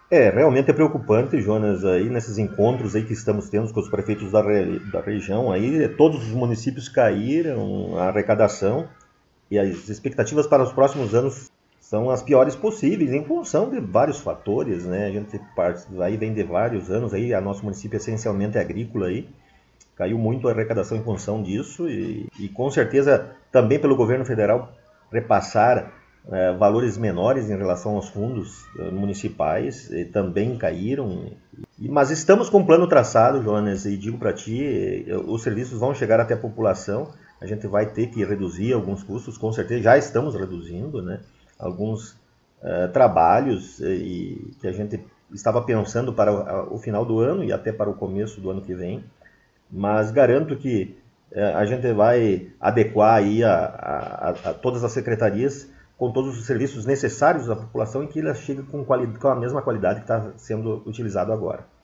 Realmente é preocupante, Jonas, aí nesses encontros aí que estamos tendo com os prefeitos da região, aí todos os municípios caíram, a arrecadação e as expectativas para os próximos anos são as piores possíveis, em função de vários fatores, né? A gente aí vem de vários anos aí, a nosso município essencialmente é agrícola aí, caiu muito a arrecadação em função disso e com certeza também pelo governo federal repassar valores menores em relação aos fundos municipais também caíram. Mas estamos com um plano traçado, Jonas, e digo para ti, os serviços vão chegar até a população, a gente vai ter que reduzir alguns custos, com certeza já estamos reduzindo, né? Alguns trabalhos que a gente estava pensando para o final do ano e até para o começo do ano que vem, mas garanto que a gente vai adequar aí a todas as secretarias com todos os serviços necessários à população e que elas cheguem com a mesma qualidade que está sendo utilizado agora.